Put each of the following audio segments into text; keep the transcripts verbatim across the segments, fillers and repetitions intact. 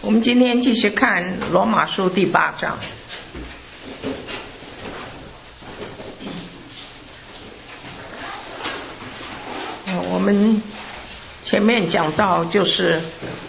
我们今天继续看罗马书第八章。我们前面讲到，就是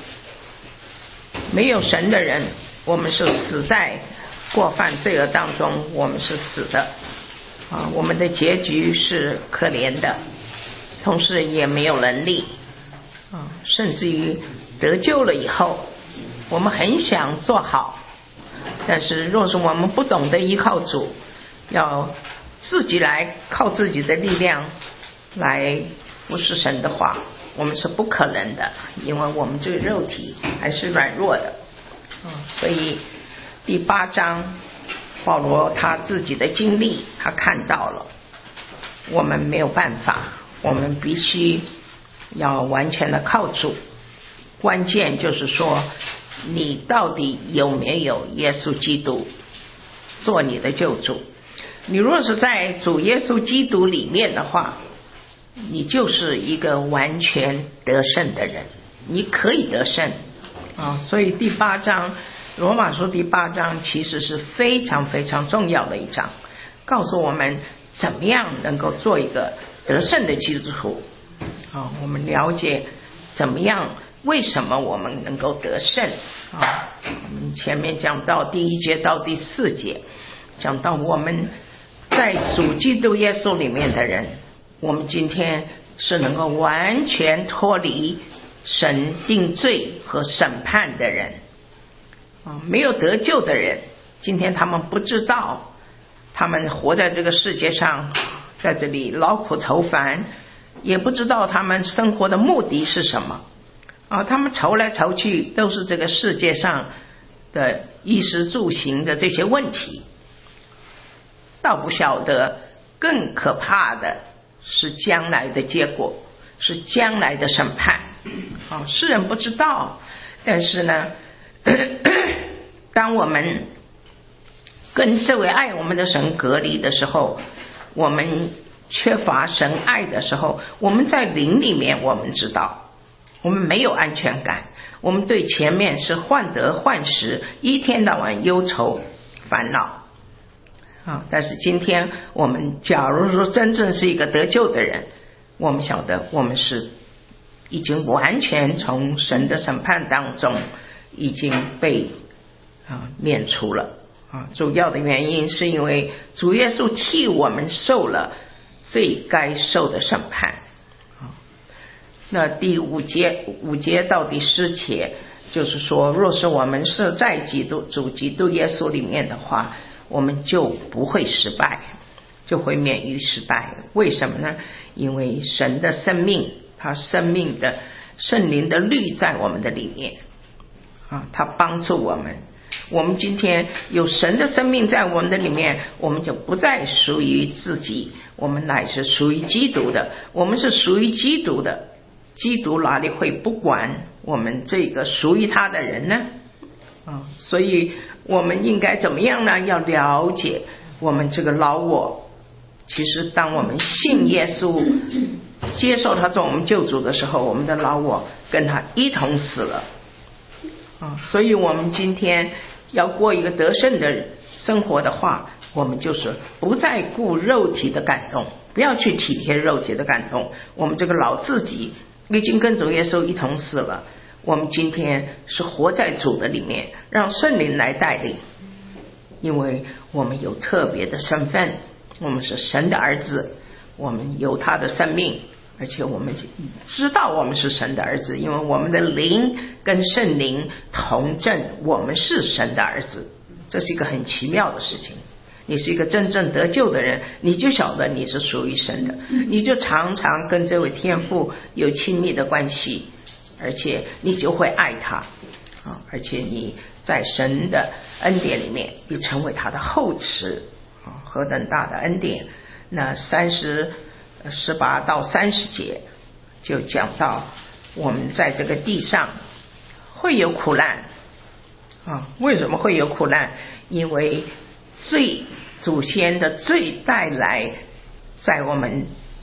没有神的人，我们是死在过犯罪恶当中，我们是死的啊，我们的结局是可怜的，同时也没有能力啊，甚至于得救了以后，我们很想做好，但是若是我们不懂得依靠主，要自己来靠自己的力量来服侍神的话，我们是不可能的，因为我们这个肉体还是软弱的。所以第八章保罗他自己的经历，他看到了我们没有办法，我们必须要完全的靠主。关键就是说，你到底有没有耶稣基督做你的救主？你若是在主耶稣基督里面的话，你就是一个完全得胜的人，你可以得胜啊！所以第八章罗马书第八章其实是非常非常重要的一章，告诉我们怎么样能够做一个得胜的基督徒啊！我们了解怎么样，为什么我们能够得胜啊？我们前面讲到第一节到第四节，讲到我们在主基督耶稣里面的人，我们今天是能够完全脱离神定罪和审判的人啊，没有得救的人，今天他们不知道，他们活在这个世界上，在这里劳苦愁烦，也不知道他们生活的目的是什么啊，他们愁来愁去都是这个世界上的衣食住行的这些问题，倒不晓得更可怕的是将来的结果，是将来的审判啊！世人不知道，但是呢，咳咳当我们跟这位爱我们的神隔离的时候，我们缺乏神爱的时候，我们在灵里面我们知道我们没有安全感，我们对前面是患得患失，一天到晚忧愁烦恼啊！但是今天我们假如说真正是一个得救的人，我们晓得我们是已经完全从神的审判当中已经被啊免除了啊！主要的原因是因为主耶稣替我们受了最该受的审判啊。那第五节五节到第十节就是说，若是我们是在基督主基督耶稣里面的话，我们就不会失败，就会免于失败。为什么呢？因为神的生命，他生命的圣灵的律在我们的里面啊，他帮助我们。我们今天有神的生命在我们的里面，我们就不再属于自己，我们乃是属于基督的。我们是属于基督的，基督哪里会不管我们这个属于他的人呢？啊，所以我们应该怎么样呢？要了解我们这个老我，其实当我们信耶稣，接受他做我们救主的时候，我们的老我跟他一同死了啊！所以我们今天要过一个得胜的生活的话，我们就是不再顾肉体的感动，不要去体贴肉体的感动。我们这个老自己已经跟主耶稣一同死了，我们今天是活在主的里面，让圣灵来带领，因为我们有特别的身份，我们是神的儿子，我们有他的生命，而且我们知道我们是神的儿子，因为我们的灵跟圣灵同证我们是神的儿子。这是一个很奇妙的事情。你是一个真正得救的人，你就晓得你是属于神的，你就常常跟这位天父有亲密的关系，而且你就会爱他啊！而且你在神的恩典里面，你成为他的后嗣啊！何等大的恩典！那三十十八到三十节就讲到，我们在这个地上会有苦难啊！为什么会有苦难？因为罪，祖先的罪带来在我们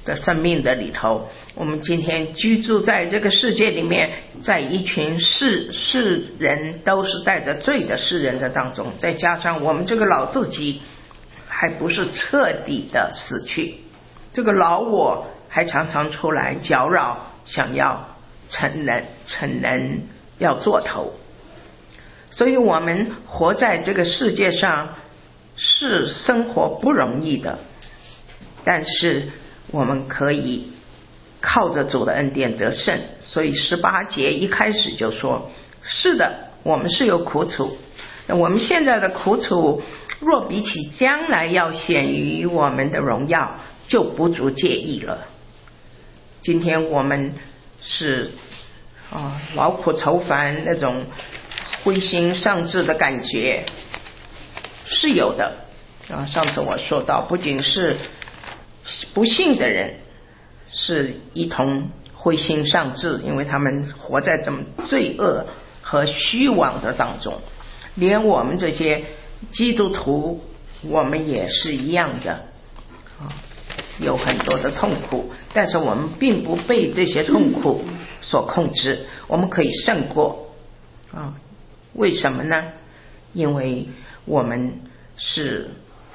的生命的里头，我们今天居住在这个世界里面，在一群世世人都是带着罪的世人的当中，再加上我们这个老自己还不是彻底的死去，这个老我还常常出来搅扰，想要成人成人要做头。所以我们活在这个世界上是生活不容易的，但是我们可以靠着主的恩典得胜。所以十八节一开始就说，是的，我们是有苦楚，我们现在的苦楚若比起将来要显于我们的荣耀，就不足介意了。今天我们是啊劳苦愁烦，那种灰心丧志的感觉是有的啊。上次我说到，不仅是不信的人是一同灰心丧志，因为他们活在这么罪恶和虚妄的当中，连我们这些基督徒我们也是一样的啊，有很多的痛苦，但是我们并不被这些痛苦所控制，我们可以胜过啊。为什么呢？因为我们是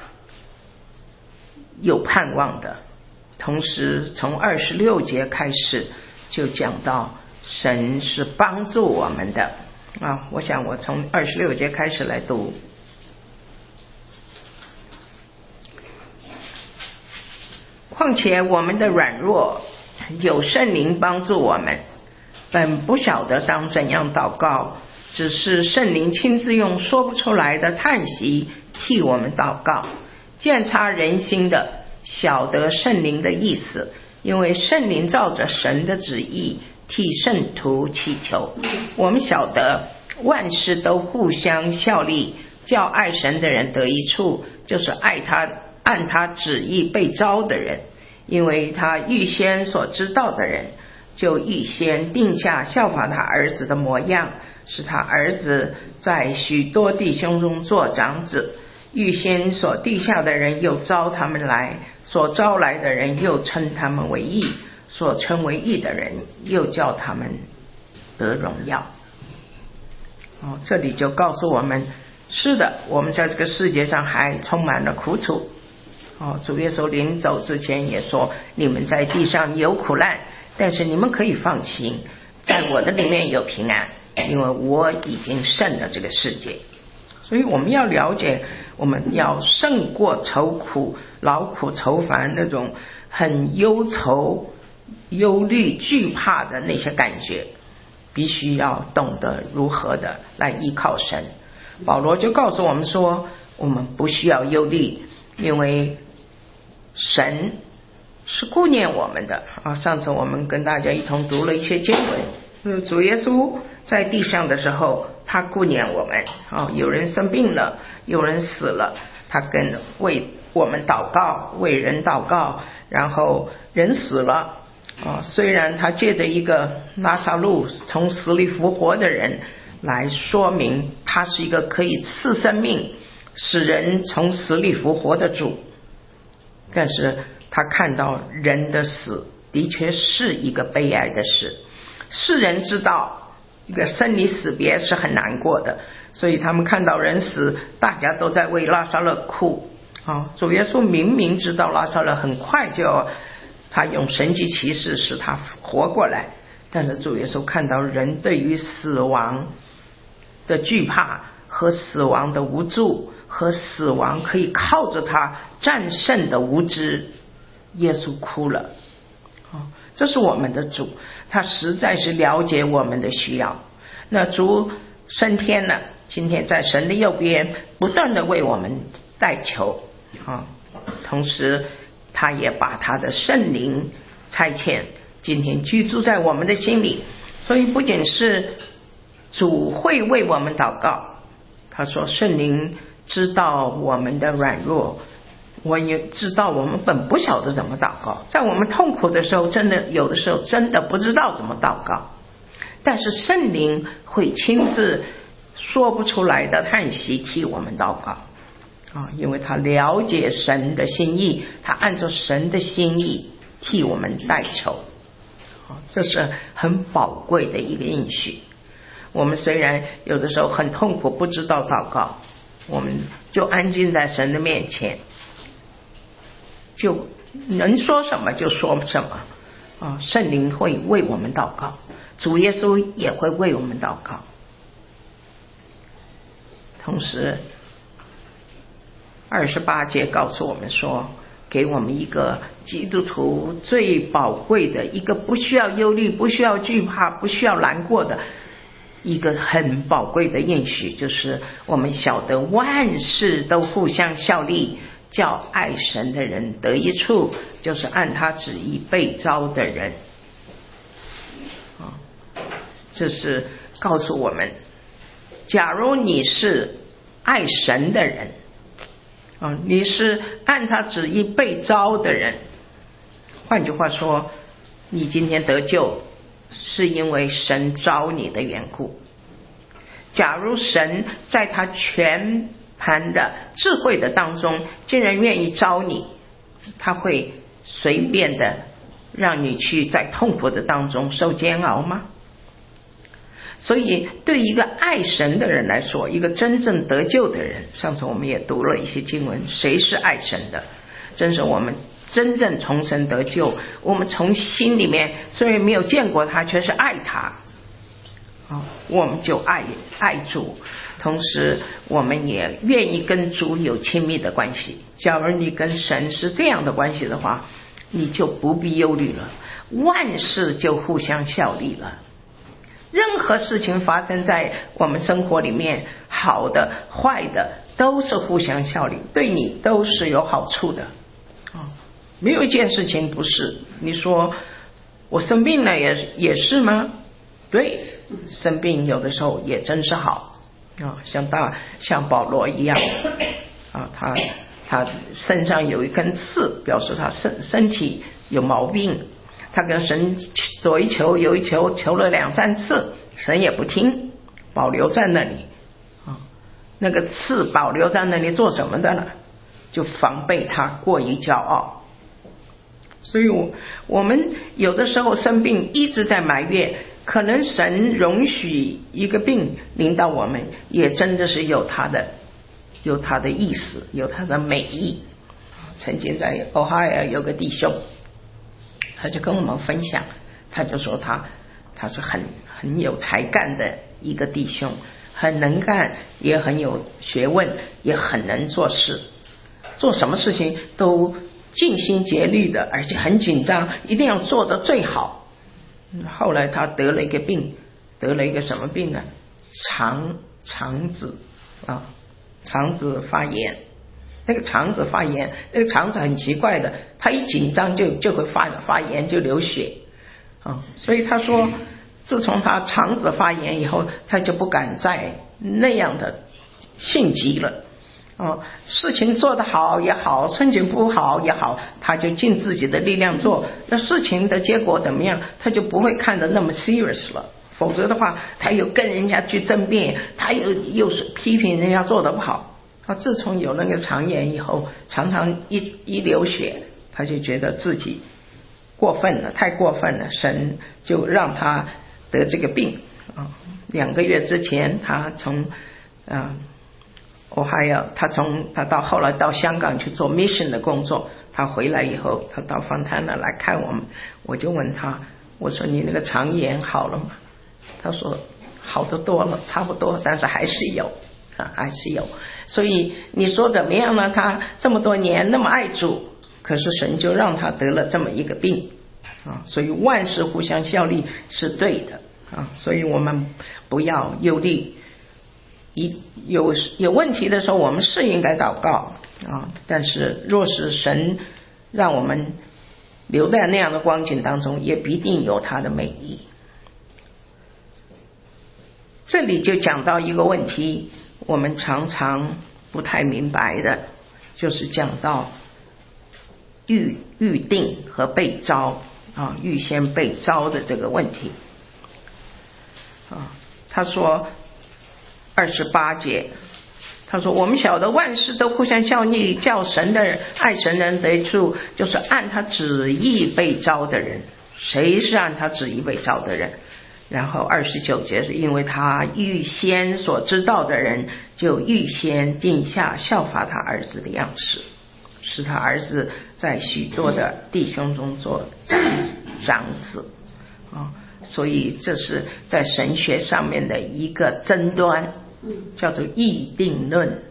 有盼望的。同时从二十六节开始就讲到神是帮助我们的啊。我想我从二十六节开始来读。况且我们的软弱有圣灵帮助我们，本不晓得当怎样祷告，只是圣灵亲自用说不出来的叹息替我们祷告。鉴察人心的晓得圣灵的意思，因为圣灵照着神的旨意替圣徒祈求。我们晓得万事都互相效力，叫爱神的人得益处，就是爱他按他旨意被招的人。因为他预先所知道的人，就预先定下效法他儿子的模样，使他儿子在许多弟兄中做长子。预先所定下的人又招他们来，所招来的人又称他们为义，所称为义的人又叫他们得荣耀。哦，这里就告诉我们，是的，我们在这个世界上还充满了苦楚。哦，主耶稣临走之前也说，你们在地上有苦难，但是你们可以放心，在我的里面有平安，因为我已经胜了这个世界。所以我们要了解，我们要胜过愁苦、劳苦、愁烦那种很忧愁、忧虑、惧怕的那些感觉，必须要懂得如何的来依靠神。保罗就告诉我们说，我们不需要忧虑，因为神是顾念我们的啊。上次我们跟大家一同读了一些经文，主耶稣在地上的时候，他顾念我们啊。有人生病了，有人死了，他跟为我们祷告，为人祷告，然后人死了啊。虽然他借着一个拉撒路从死里复活的人来说明他是一个可以赐生命、使人从死里复活的主，但是他看到人的死的确是一个悲哀的事。世人知道一个生离死别是很难过的，所以他们看到人死，大家都在为拉撒勒哭啊。主耶稣明明知道拉撒勒很快就要，他用神迹奇事使他活过来，但是主耶稣看到人对于死亡的惧怕和死亡的无助和死亡可以靠着他战胜的无知，耶稣哭了。这是我们的主，他实在是了解我们的需要。那主升天了，今天在神的右边不断的为我们代求啊，同时他也把他的圣灵差遣，今天居住在我们的心里。所以不仅是主会为我们祷告，他说圣灵知道我们的软弱，我也知道我们本不晓得怎么祷告，在我们痛苦的时候，真的有的时候真的不知道怎么祷告，但是圣灵会亲自说不出来的叹息替我们祷告啊，因为他了解神的心意，他按照神的心意替我们代求，这是很宝贵的一个应许。我们虽然有的时候很痛苦，不知道祷告，我们就安静在神的面前，就能说什么就说什么啊！圣灵会为我们祷告，主耶稣也会为我们祷告。同时二十八节告诉我们说，给我们一个基督徒最宝贵的一个不需要忧虑、不需要惧怕、不需要难过的一个很宝贵的应许，就是我们晓得万事都互相效力，叫爱神的人得益处，就是按他旨意被召的人。这是告诉我们，假如你是爱神的人，你是按他旨意被召的人，换句话说，你今天得救是因为神召你的缘故。假如神在他全盘的智慧的当中竟然愿意召你，他会随便的让你去在痛苦的当中受煎熬吗？所以对一个爱神的人来说，一个真正得救的人，上次我们也读了一些经文，谁是爱神的？真是我们真正从神得救，我们从心里面虽然没有见过他，却是爱他，我们就爱爱主，同时我们也愿意跟主有亲密的关系。假如你跟神是这样的关系的话，你就不必忧虑了，万事就互相效力了。任何事情发生在我们生活里面，好的坏的都是互相效力，对你都是有好处的。没有一件事情不是。你说我生病了也也是吗？对，生病有的时候也真是好啊，像大像保罗一样啊，他他身上有一根刺，表示他身身体有毛病，他跟神左一求右一求，求了两三次，神也不听，保留在那里啊。那个刺保留在那里做什么的呢？就防备他过于骄傲。所以我我们有的时候生病一直在埋怨，可能神容许一个病临到我们，也真的是有他的有他的意思，有他的美意。曾经在 Ohio 有个弟兄，他就跟我们分享，他就说他他是很很有才干的一个弟兄，很能干，也很有学问，也很能做事，做什么事情都尽心竭力的，而且很紧张，一定要做得最好。后来他得了一个病，得了一个什么病呢？肠肠子啊，肠子发炎。那个肠子发炎，那个肠子很奇怪的，他一紧张就就会发发炎，就流血啊。所以他说，自从他肠子发炎以后，他就不敢再那样的性急了。哦，事情做得好也好，事情不好也好，他就尽自己的力量做。那事情的结果怎么样，他就不会看得那么 serious 了。否则的话，他又跟人家去争辩，他又又是批评人家做得不好。他自从有那个肠炎以后，常常一一流血，他就觉得自己过分了，太过分了，神就让他得这个病啊。两个月之前，他从啊。我还有他从他到后来到香港去做 mission 的工作，他回来以后，他到方滩那来看我们，我就问他，我说你那个肠炎好了吗？他说好得多了，差不多，但是还是有啊，还是有。所以你说怎么样呢？他这么多年那么爱主，可是神就让他得了这么一个病啊，所以万事互相效力是对的啊，所以我们不要忧虑。一有有问题的时候，我们是应该祷告啊，但是若是神让我们留在那样的光景当中，也必定有他的美意。这里就讲到一个问题，我们常常不太明白的，就是讲到预预定和被召啊，预先被召的这个问题啊。他说二十八节， 他说我们晓得万事都互相效力，叫神的人爱神的人得益处，就是按他旨意被召的人。谁是按他旨意被召的人？然后二十九节是因为他预先所知道的人，就预先定下效法他儿子的样式，使他儿子在许多的弟兄中做长子啊。所以这是在神学上面的一个争端，叫做议定论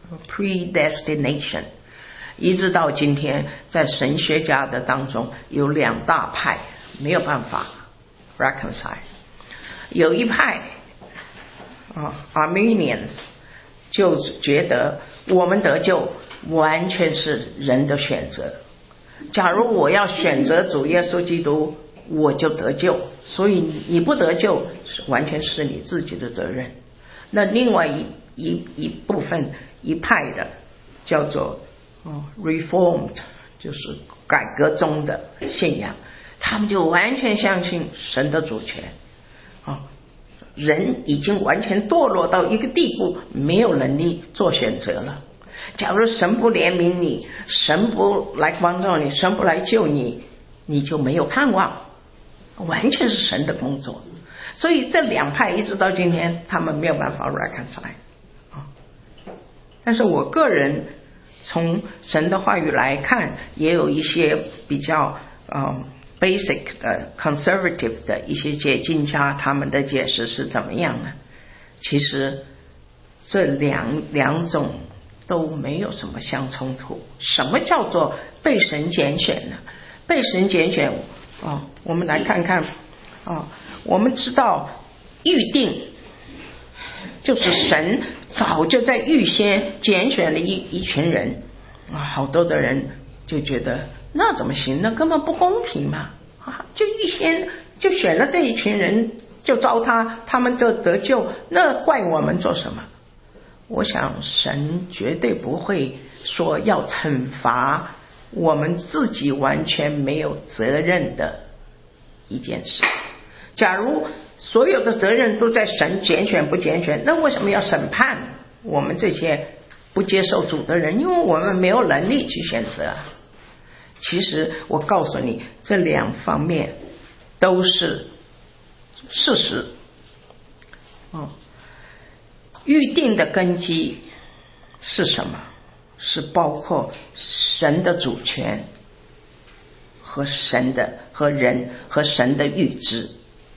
predestination。 一直到今天在神学家的当中有两大派没有办法 reconcile。 有一派啊 Arminians 就觉得我们得救完全是人的选择，假如我要选择主耶稣基督我就得救，所以你不得救完全是你自己的责任。那另外一一一部分一派的叫做、哦、Reformed， 就是改革中的信仰，他们就完全相信神的主权、哦、人已经完全堕落到一个地步，没有能力做选择了。假如神不怜悯你，神不来帮助你，神不来救你，你就没有盼望，完全是神的工作。所以这两派一直到今天他们没有办法 reconcile、哦、但是我个人从神的话语来看，也有一些比较、嗯、basic 的 conservative 的一些解经家，他们的解释是怎么样呢？其实这两两种都没有什么相冲突。什么叫做被神拣选呢？被神拣选、哦、我们来看看、哦、我们知道预定就是神早就在预先拣选了一一群人、啊、好多的人就觉得那怎么行，那根本不公平嘛、啊、就预先就选了这一群人就招他，他们就得救，那怪我们做什么？我想神绝对不会说要惩罚我们自己完全没有责任的一件事。假如所有的责任都在神拣选不拣选，那为什么要审判我们这些不接受主的人？因为我们没有能力去选择。其实我告诉你，这两方面都是事实、哦、预定的根基是什么？是包括神的主权和神的和人和神的预知。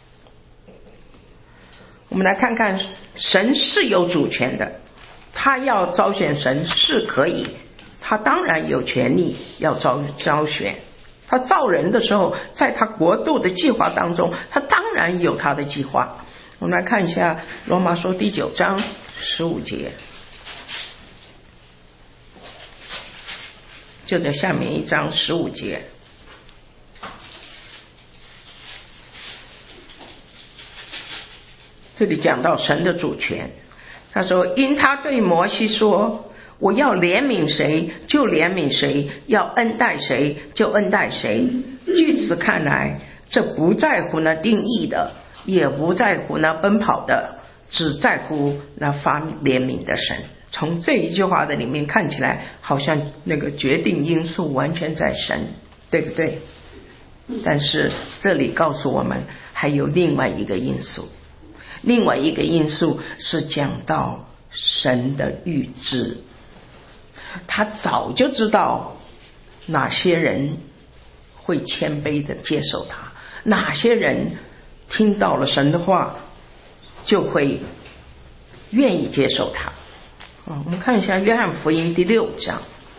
我们来看看，神是有主权的，他要招选神是可以，他当然有权利要招招选。他造人的时候，在他国度的计划当中，他当然有他的计划。我们来看一下罗马书第九章十五节，就在下面一章十五节。这里讲到神的主权，他说因他对摩西说，我要怜悯谁就怜悯谁，要恩待谁就恩待谁。据此看来，这不在乎那定义的，也不在乎那奔跑的，只在乎那发怜悯的神。从这一句话的里面看起来，好像那个决定因素完全在神，对不对？但是这里告诉我们还有另外一个因素，另外一个因素是讲到神的预知。他早就知道哪些人会谦卑的接受他，哪些人听到了神的话就会愿意接受他。哦、我们看一下约翰福音第六章，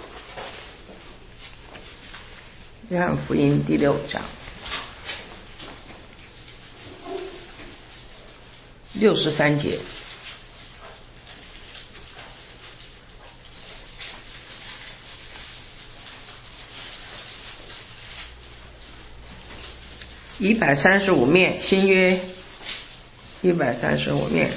约翰福音第六章六十三节。一百三十五面，新约一百三十五面。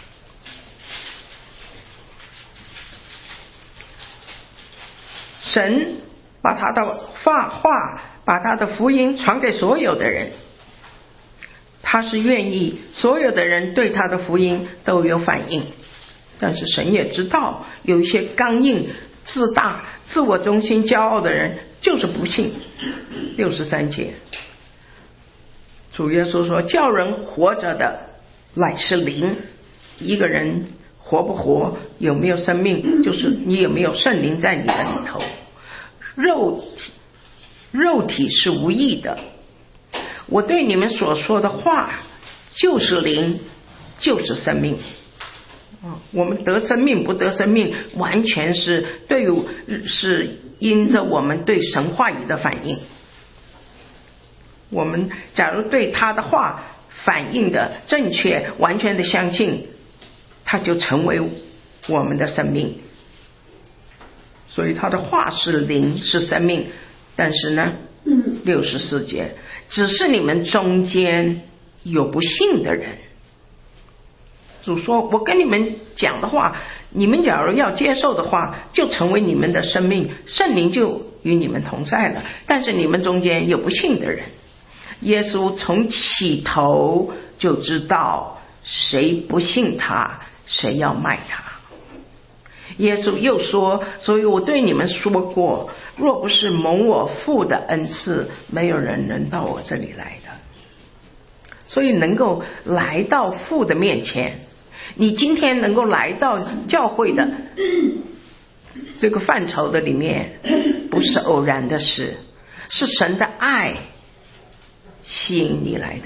神把他的话话把他的福音传给所有的人，他是愿意所有的人对他的福音都有反应。 但是神也知道有一些刚硬、自大、自我中心、骄傲的人就是不信。六十三节，主耶稣说，叫人活着的乃是灵。一个人活不活，有没有生命，就是你有没有圣灵在你的里头。肉体肉体是无益的，我对你们所说的话就是灵，就是生命。我们得生命不得生命，完全是对于是因着我们对神话语的反应。我们假如对他的话反应的正确，完全的相信，他就成为我们的生命。所以他的话是灵，是生命。但是呢，六十四节，只是你们中间有不信的人。主说，我跟你们讲的话，你们假如要接受的话，就成为你们的生命，圣灵就与你们同在了。但是你们中间有不信的人。耶稣从起头就知道谁不信他，谁要卖他。耶稣又说，所以我对你们说过，若不是蒙我父的恩赐，没有人能到我这里来的。所以能够来到父的面前，你今天能够来到教会的这个范畴的里面，不是偶然的事，是神的爱吸引你来的。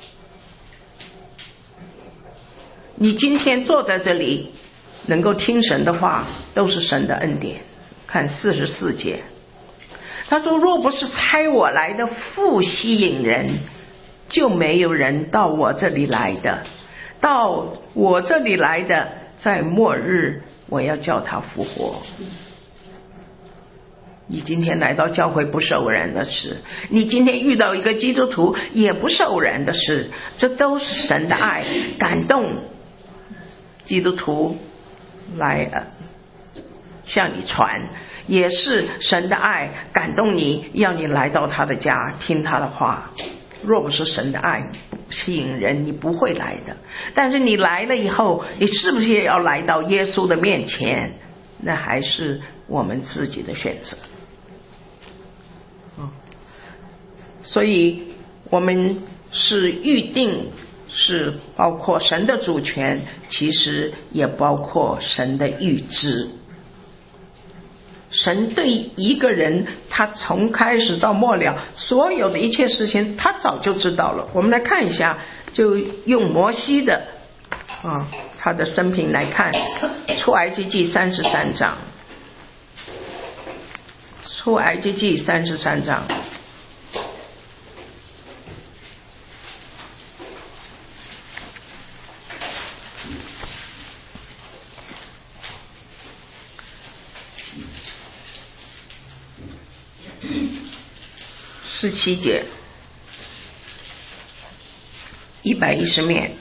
你今天坐在这里能够听神的话，都是神的恩典。看四十四节，他说，若不是差我来的父吸引人，就没有人到我这里来的。到我这里来的，在末日我要叫他复活。你今天来到教会不是偶然的事，你今天遇到一个基督徒也不是偶然的事，这都是神的爱感动基督徒来呃向你传，也是神的爱感动你，要你来到他的家听他的话。若不是神的爱吸引人，你不会来的。但是你来了以后，你是不是也要来到耶稣的面前？那还是我们自己的选择。所以我们是预定，是包括神的主权，其实也包括神的预知。神对一个人，他从开始到末了所有的一切事情他早就知道了。我们来看一下，就用摩西的啊他的生平来看，出埃及记三十三章，出埃及记三十三章十七节，一百一十面。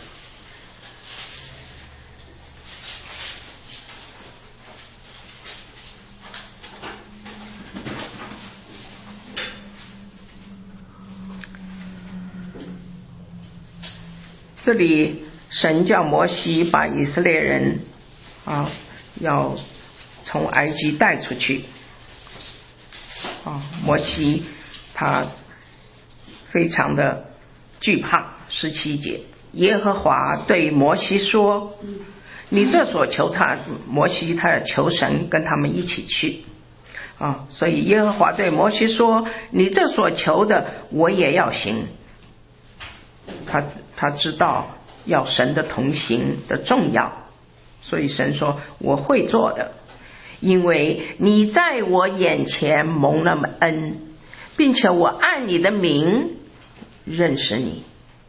这里神叫摩西把以色列人啊要从埃及带出去啊，摩西他非常的惧怕。十七节，耶和华对摩西说，你这所求他，摩西他要求神跟他们一起去啊，所以耶和华对摩西说，你这所求的我也要行。他他知道要神的同行的重要，所以神说我会做的，因为你在我眼前蒙了恩，并且我按你的名认识你。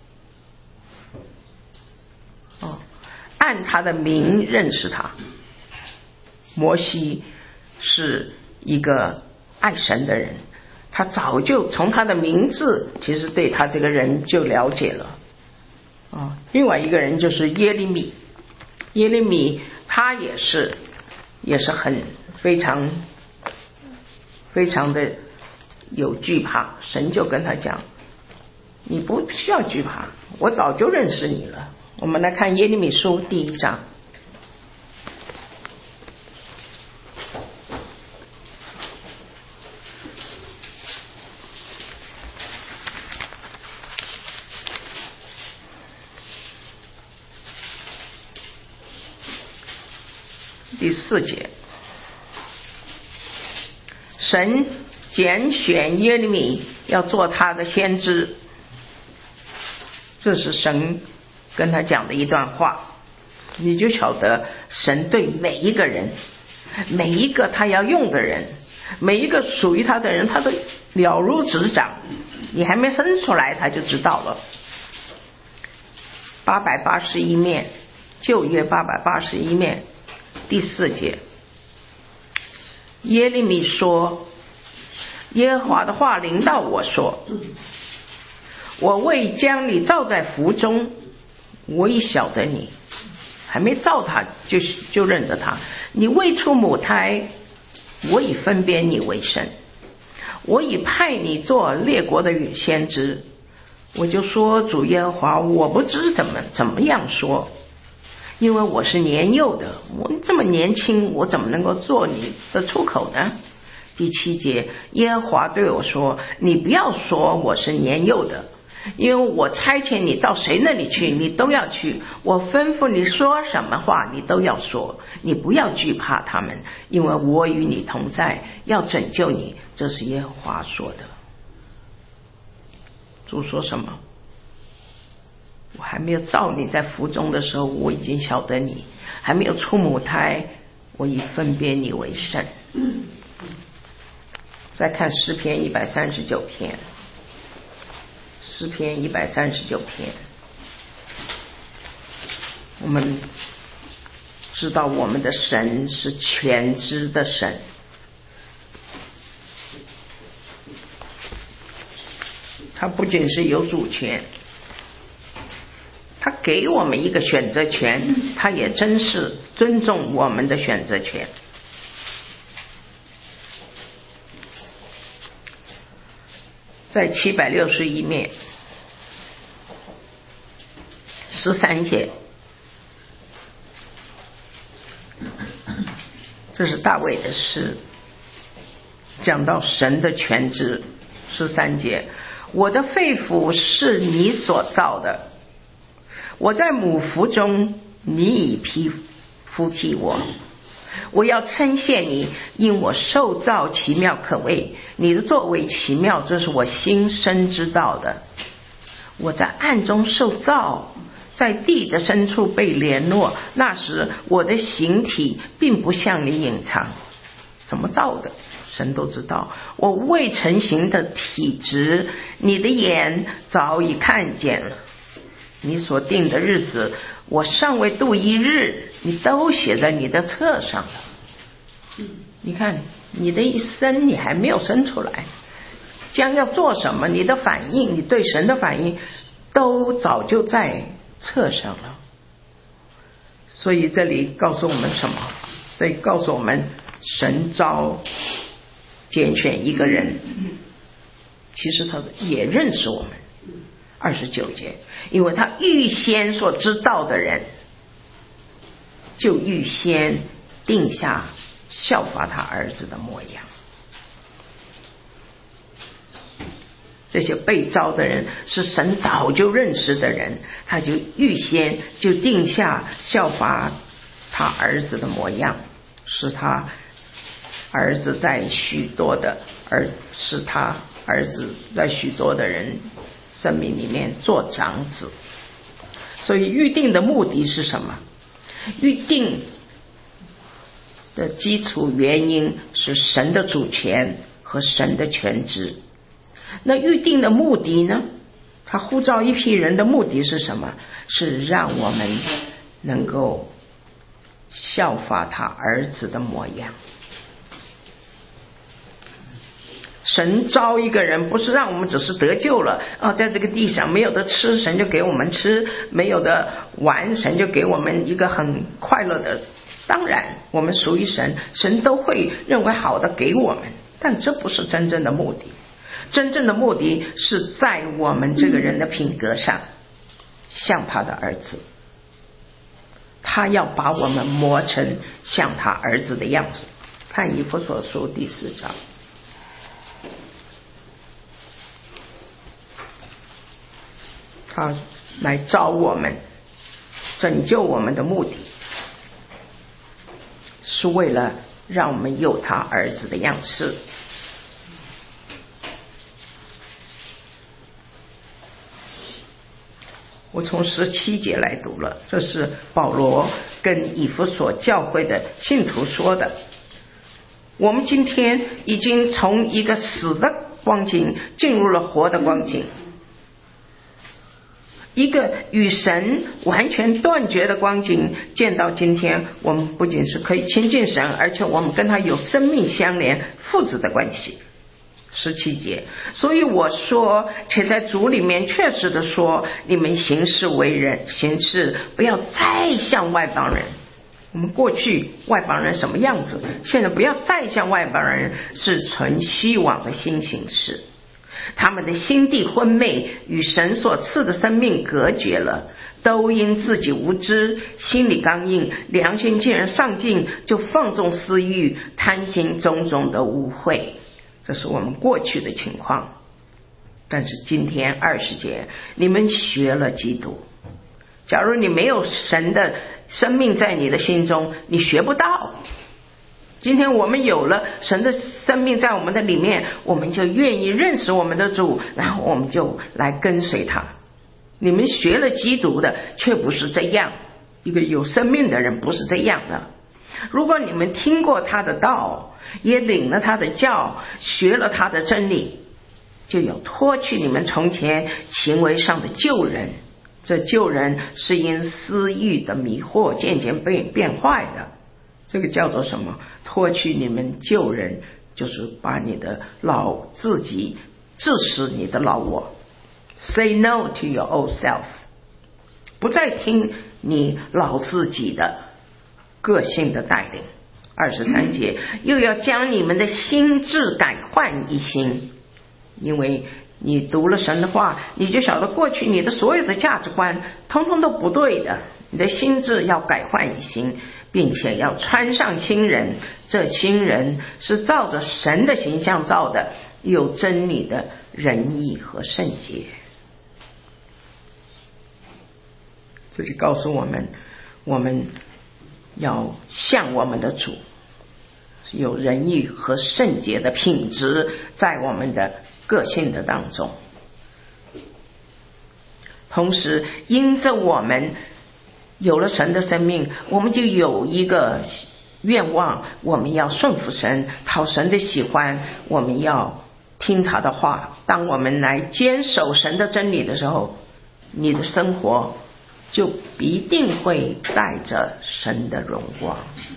哦，按他的名认识他。摩西是一个爱神的人，他早就从他的名字其实对他这个人就了解了。哦，另外一个人就是耶利米，耶利米他也是也是很非常非常的有惧怕，神就跟他讲，你不需要惧怕，我早就认识你了。我们来看耶利米书第一章， 第四节，神拣选耶利米要做他的先知，这是神跟他讲的一段话，你就晓得神对每一个人，每一个他要用的人，每一个属于他的人，他都了如指掌，你还没生出来他就知道了。八百八十一面，旧约八百八十一面第四节，耶利米说，耶和华的话临到我说，我未将你造在腹中，我已晓得你，还没造他就就认得他，你未出母胎，我已分别你为圣，我已派你做列国的先知。我就说，主耶和华，我不知怎么怎么样说，因为我是年幼的，我这么年轻，我怎么能够做你的出口呢？第七节，耶和华对我说，你不要说我是年幼的，因为我差遣你到谁那里去，你都要去，我吩咐你说什么话，你都要说，你不要惧怕他们，因为我与你同在，要拯救你，这是耶和华说的。主说什么？我还没有造你在腹中的时候，我已经晓得你，还没有出母胎，我已分别你为圣。再看诗篇一百三十九篇，诗篇一百三十九篇，我们知道我们的神是全知的神，他不仅是有主权，他给我们一个选择权，他也真是尊重我们的选择权。在七百六十一面十三节，这是大卫的诗，讲到神的全知。十三节，我的肺腑是你所造的，我在母腹中，你已披敷替我。我要称谢你，因我受造奇妙可畏，你的作为奇妙，这是我心深知道的。我在暗中受造，在地的深处被联络，那时我的形体并不向你隐藏。怎么造的？神都知道。我未成形的体质，你的眼早已看见了。你所定的日子，我尚未度一日，你都写在你的册上了。你看你的一生，你还没有生出来，将要做什么，你的反应，你对神的反应都早就在册上了。所以这里告诉我们什么？所以告诉我们，神召拣选一个人，其实他也认识我们。二十九节，因为他预先所知道的人，就预先定下效法他儿子的模样。这些被召的人是神早就认识的人，他就预先就定下效法他儿子的模样，使他儿子在许多的儿使他儿子在许多的人生命里面做长子。所以预定的目的是什么？预定的基础原因是神的主权和神的全知。那预定的目的呢？他呼召一批人的目的是什么？是让我们能够效法他儿子的模样。神招一个人，不是让我们只是得救了啊，在这个地上没有的吃，神就给我们吃；没有的玩，神就给我们一个很快乐的。当然，我们属于神，神都会认为好的给我们，但这不是真正的目的。真正的目的是在我们这个人的品格上，像他的儿子。他要把我们磨成像他儿子的样子。看以弗所书第四章。他来招我们，拯救我们的目的是为了让我们有他儿子的样式。我从十七节来读了，这是保罗跟以弗所教会的信徒说的。我们今天已经从一个死的光景进入了活的光景，一个与神完全断绝的光景，见到今天我们不仅是可以亲近神，而且我们跟他有生命相连父子的关系。十七节，所以我说，且在主里面确实的说，你们行事为人行事不要再像外邦人。我们过去外邦人什么样子，现在不要再像外邦人，是存虚妄的心行事。他们的心地昏昧，与神所赐的生命隔绝了，都因自己无知，心里刚硬，良心既然上进，就放纵私欲，贪心种种的污秽。这是我们过去的情况。但是今天二十节，你们学了基督。假如你没有神的生命在你的心中，你学不到。今天我们有了神的生命在我们的里面，我们就愿意认识我们的主，然后我们就来跟随他。你们学了基督的却不是这样，一个有生命的人不是这样的。如果你们听过他的道，也领了他的教，学了他的真理，就有脱去你们从前行为上的旧人。这旧人是因私欲的迷惑渐渐被变坏的。这个叫做什么？脱去你们旧人，就是把你的老自己致死你的老我。 Say no to your old self， 不再听你老自己的个性的带领。二十三节，又要将你们的心智改换一新。因为你读了神的话，你就晓得过去你的所有的价值观通通都不对的，你的心智要改换一新，并且要穿上新人。这新人是照着神的形象造的，有真理的仁义和圣洁。这就告诉我们，我们要像我们的主，有仁义和圣洁的品质在我们的个性的当中。同时因着我们有了神的生命，我们就有一个愿望，我们要顺服神，讨神的喜欢，我们要听他的话。当我们来坚守神的真理的时候，你的生活就一定会带着神的荣光。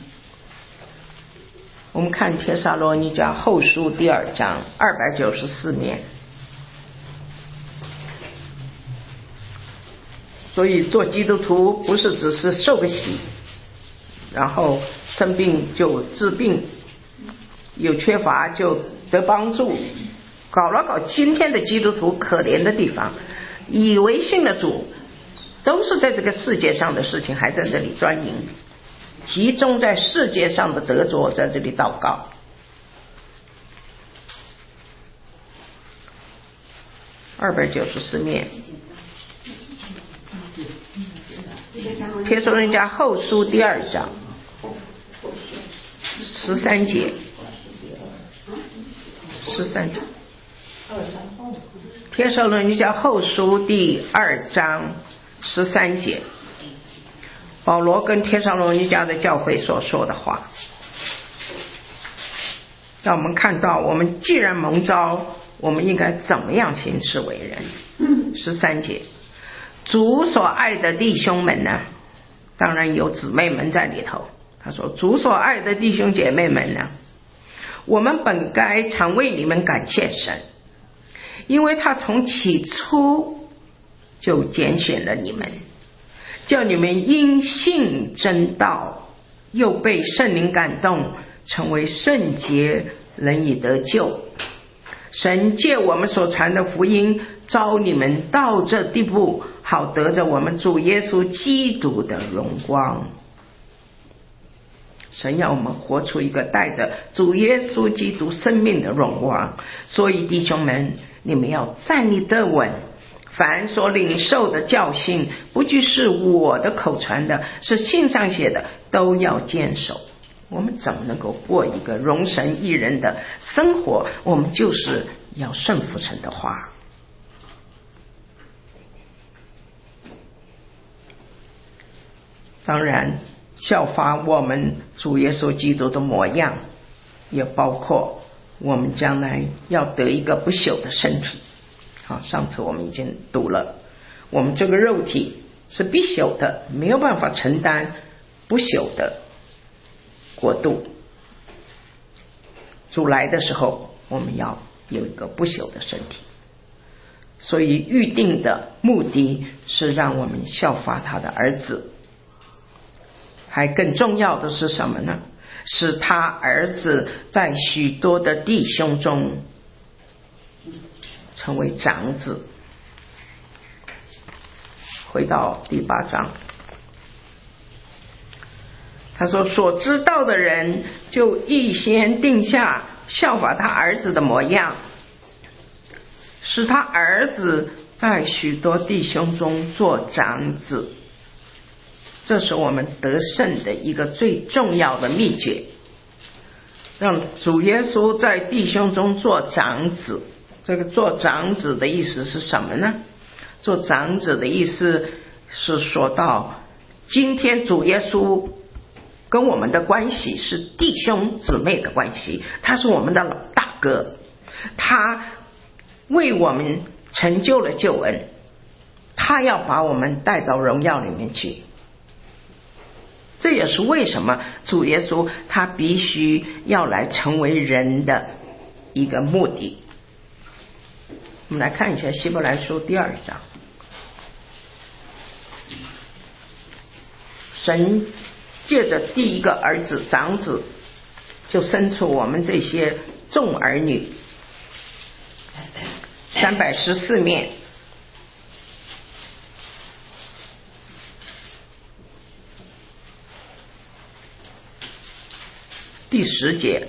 我们看帖撒罗尼迦后书第二章二百九十四面。所以做基督徒不是只是受个洗，然后生病就治病，有缺乏就得帮助。搞了搞今天的基督徒可怜的地方，以为信了主都是在这个世界上的事情还在这里专营，集中在世界上的得着在这里祷告。二百九十四面，帖撒罗尼迦后书第二章十三节，十三节，帖撒罗尼迦后书第二章十三节，保罗跟帖撒罗尼迦的教会所说的话，让我们看到我们既然蒙召，我们应该怎么样行事为人。十三节，主所爱的弟兄们呢，当然有姊妹们在里头。他说，主所爱的弟兄姐妹们呢，我们本该常为你们感谢神，因为他从起初就拣选了你们，叫你们因信真道，又被圣灵感动，成为圣洁，人以得救。神借我们所传的福音召你们到这地步，好得着我们主耶稣基督的荣光。神要我们活出一个带着主耶稣基督生命的荣光。所以弟兄们，你们要站立得稳，凡所领受的教训，不拘是我的口传的，是信上写的，都要坚守。 我们怎么能够过一个荣神益人的生活？我们就是要顺服神的话。当然效法我们主耶稣基督的模样，也包括我们将来要得一个不朽的身体。好，上次我们已经读了，我们这个肉体是必朽的，没有办法承担不朽的国度。主来的时候，我们要有一个不朽的身体，所以预定的目的是让我们效法他的儿子。还更重要的是什么呢？使他儿子在许多的弟兄中成为长子。回到第八章，他说所知道的人就预先定下效法他儿子的模样，使他儿子在许多弟兄中做长子。这是我们得胜的一个最重要的秘诀，让主耶稣在弟兄中做长子。这个做长子的意思是什么呢？做长子的意思是说到今天主耶稣跟我们的关系是弟兄姊妹的关系，他是我们的老大哥，他为我们成就了救恩，他要把我们带到荣耀里面去。这也是为什么主耶稣他必须要来成为人的一个目的。我们来看一下希伯来书第二章。神借着第一个儿子长子，就生出我们这些众儿女。三百十四面第十节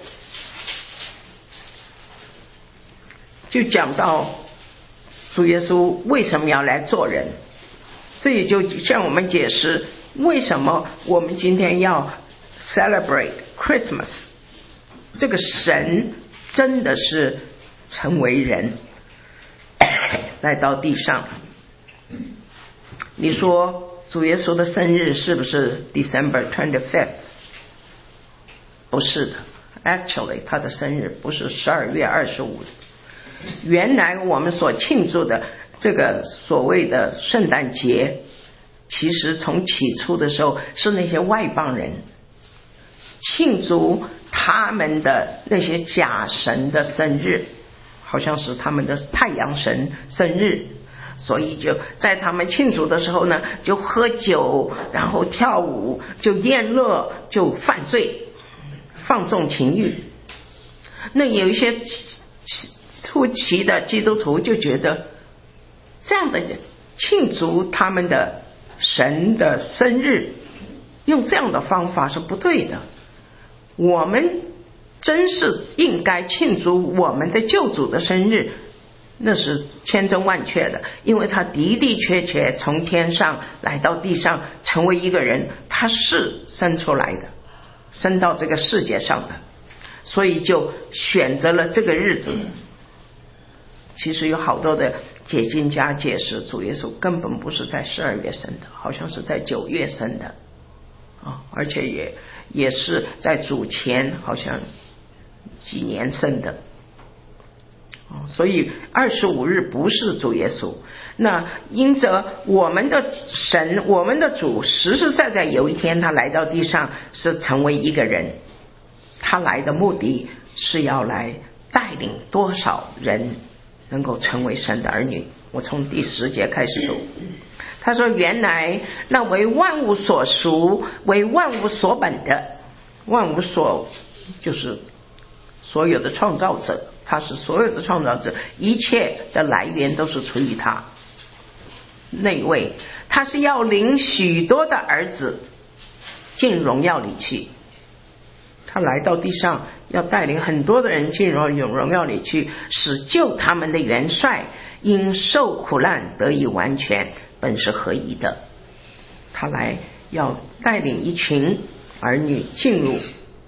就讲到主耶稣为什么要来做人，这也就向我们解释为什么我们今天要 celebrate Christmas。 这个神真的是成为人来到地上。你说主耶稣的生日是不是 December twenty-fifth？ 不是的， actually 他的生日不是十二月二十五。原来我们所庆祝的这个所谓的圣诞节，其实从起初的时候是那些外邦人庆祝他们的那些假神的生日，好像是他们的太阳神生日，所以就在他们庆祝的时候呢，就喝酒，然后跳舞，就宴乐，就犯罪，放纵情欲。那有一些初期的基督徒就觉得这样的庆祝他们的神的生日，用这样的方法是不对的。我们真是应该庆祝我们的救主的生日，那是千真万确的，因为他的的确确从天上来到地上成为一个人，他是生出来的，生到这个世界上的，所以就选择了这个日子。其实有好多的解经家解释，主耶稣根本不是在十二月生的，好像是在九月生的、哦、而且也也是在主前好像几年生的、哦、所以二十五日不是主耶稣。那因着我们的神，我们的主实实在在有一天他来到地上是成为一个人，他来的目的是要来带领多少人能够成为神的儿女。我从第十节开始读，他说原来那为万物所属，为万物所本的，万物所就是所有的创造者，他是所有的创造者，一切的来源都是出于他。那位他是要领许多的儿子进荣耀里去，他来到地上要带领很多的人进入荣耀里去，使救他们的元帅因受苦难得以完全，本是合宜的。他来要带领一群儿女进入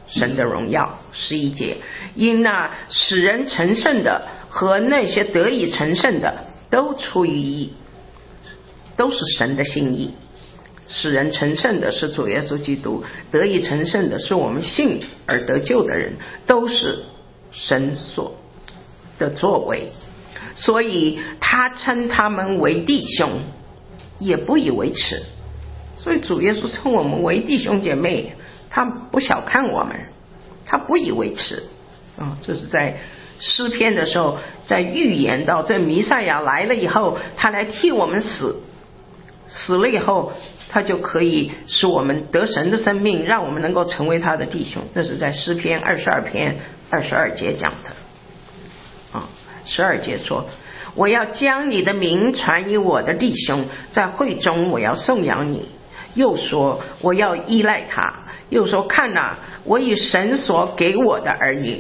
神的荣耀。十一节，因那使人成圣的和那些得以成圣的都出于义，都是神的心意。使人成圣的是主耶稣基督，得以成圣的是我们信而得救的人，都是神所的作为。所以他称他们为弟兄，也不以为耻。所以主耶稣称我们为弟兄姐妹，他不小看我们，他不以为耻啊！这是在诗篇的时候，在预言到这弥赛亚来了以后，他来替我们死，死了以后他就可以使我们得神的生命，让我们能够成为他的弟兄。这是在诗篇二十二篇二十二节讲的啊。十二节说，我要将你的名传于我的弟兄，在会中我要颂扬你。又说我要依赖他，又说看哪，我以神所给我的儿女。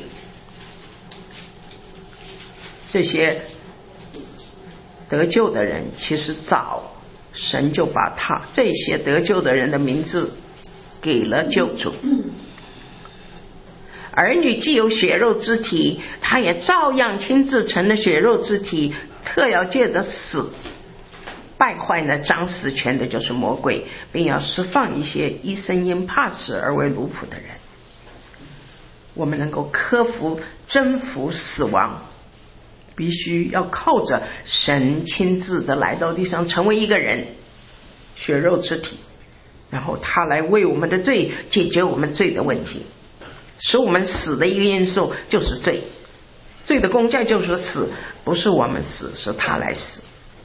这些得救的人，其实早神就把他这些得救的人的名字给了救主。儿女既有血肉之体，他也照样亲自成了血肉之体，特要借着死败坏那掌死权的，就是魔鬼，并要释放一些一生因怕死而为奴仆的人。我们能够克服征服死亡，必须要靠着神亲自的来到地上，成为一个人，血肉之体，然后他来为我们的罪解决我们罪的问题。使我们死的一个因素就是罪，罪的工价就是死，不是我们死，是他来死。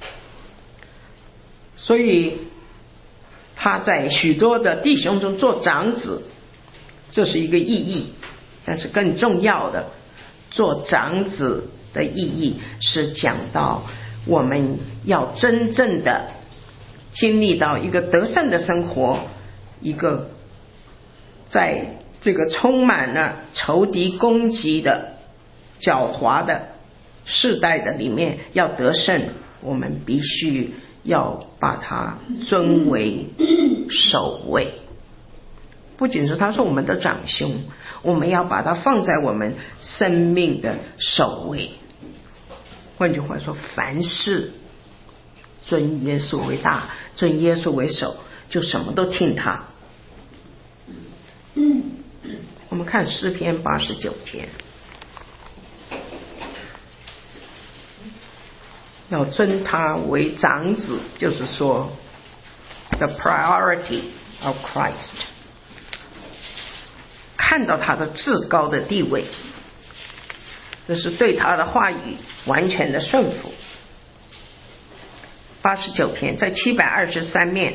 所以他在许多的弟兄中做长子，这是一个意义。但是更重要的，做长子的意义是讲到我们要真正的经历到一个得胜的生活，一个在这个充满了仇敌攻击的狡猾的世代的里面要得胜，我们必须要把它尊为首位。不仅是他是我们的长兄，我们要把它放在我们生命的首位。换句话说，凡事尊耶稣为大，尊耶稣为首，就什么都听他。我们看诗篇八十九节，要尊他为长子，就是说 the priority of Christ， 看到他的至高的地位，这是对他的话语完全的顺服。八十九篇在七百二十三面，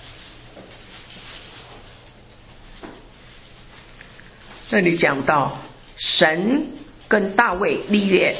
这里讲到神跟大卫立约，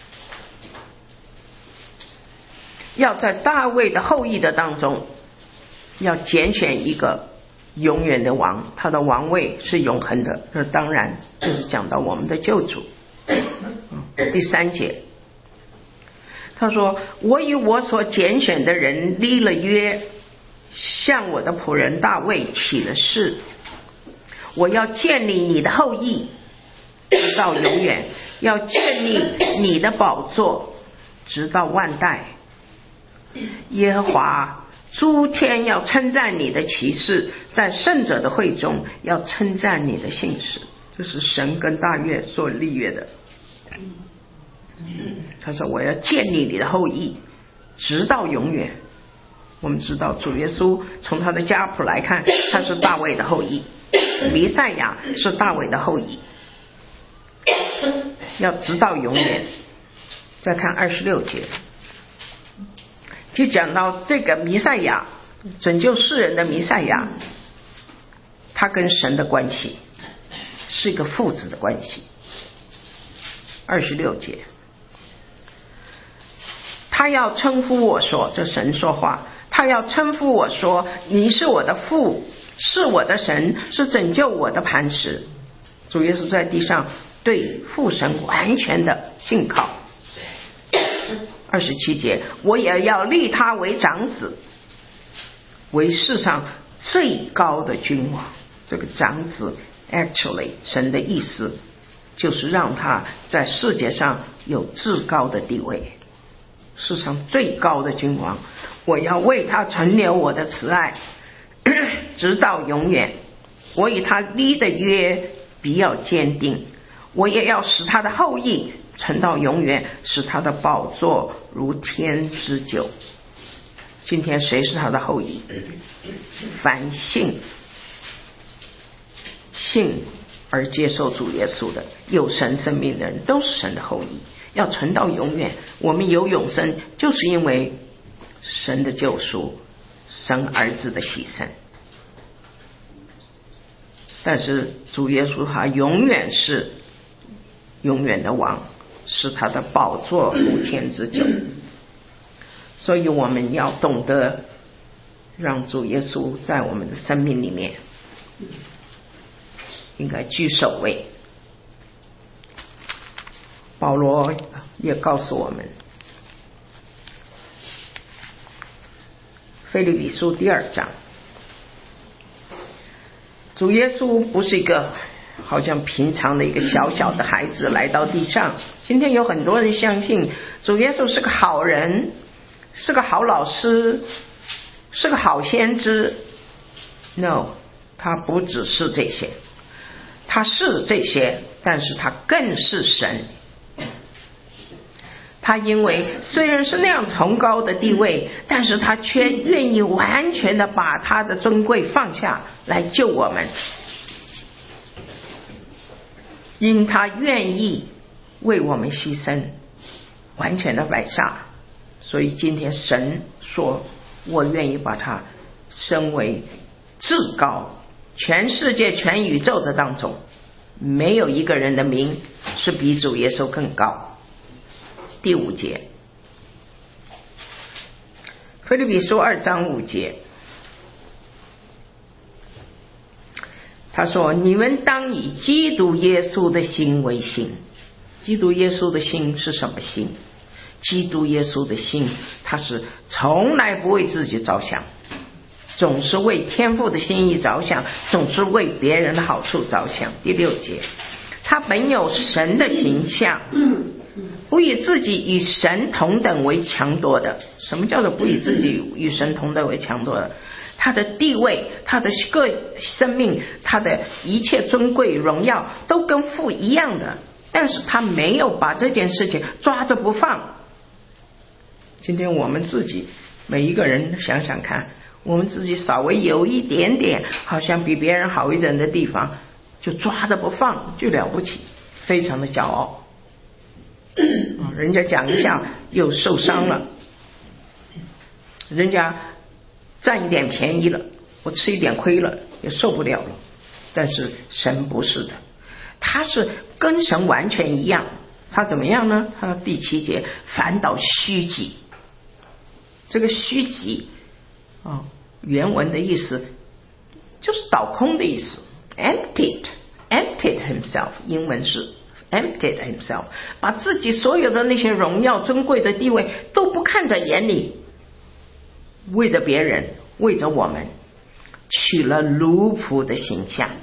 要在大卫的后裔的当中要拣选一个永远的王，他的王位是永恒的。这当然就是讲到我们的救主。第三节他说，我与我所拣选的人立了约，向我的仆人大卫起了誓，我要建立你的后裔直到永远，要建立你的宝座直到万代。耶和华诸天要称赞你的奇事，在圣者的会中要称赞你的信实。这是神跟大卫所立约的。他说我要建立你的后裔直到永远。我们知道主耶稣从他的家谱来看，他是大卫的后裔，弥赛亚是大卫的后裔，要直到永远。再看二十六节，就讲到这个弥赛亚，拯救世人的弥赛亚，他跟神的关系是一个父子的关系。二十六节，他要称呼我说，这神说话，他要称呼我说，你是我的父，是我的神，是拯救我的磐石。主耶稣在地上对父神完全的信靠。二十七节，我也要立他为长子，为世上最高的君王。这个长子 Actually 神的意思就是让他在世界上有至高的地位，世上最高的君王，我要为他存留我的慈爱直到永远，我与他立的约必要坚定，我也要使他的后裔存到永远，使他的宝座如天之久。今天谁是他的后裔？凡信信而接受主耶稣的有神生命的人都是神的后裔，要存到永远。我们有永生就是因为神的救赎，神儿子的牺牲。但是主耶稣他永远是永远的王，是他的宝座如天之久。所以我们要懂得让主耶稣在我们的生命里面应该居首位。保罗也告诉我们，腓立比书第二章，主耶稣不是一个好像平常的一个小小的孩子来到地上。今天有很多人相信主耶稣是个好人，是个好老师，是个好先知。 No， 他不只是这些，他是这些，但是他更是神。他因为虽然是那样崇高的地位，但是他却愿意完全的把他的尊贵放下来救我们，因他愿意为我们牺牲，完全的摆上。所以今天神说，我愿意把他升为至高，全世界全宇宙的当中没有一个人的名是比主耶稣更高。第五节，腓立比书二章五节，他说，你们当以基督耶稣的心为心。基督耶稣的心是什么心？基督耶稣的心，他是从来不为自己着想，总是为天父的心意着想，总是为别人的好处着想。第六节，他本有神的形象，不以自己与神同等为强夺的。什么叫做不以自己与神同等为强夺的？他的地位，他的个生命，他的一切尊贵荣耀都跟父一样的，但是他没有把这件事情抓着不放。今天我们自己每一个人想想看，我们自己稍微有一点点好像比别人好一点的地方，就抓着不放，就了不起，非常的骄傲。人家讲一下又受伤了，人家占一点便宜了，我吃一点亏了也受不了了。但是神不是的，他是跟神完全一样。他怎么样呢？他第七节，反倒虚己。这个虚己、哦、原文的意思就是倒空的意思， emptied emptied himself， 英文是emptied himself， 把自己所有的那些荣耀尊贵的地位都不看在眼里，为着别人，为着我们，取了奴仆的形象。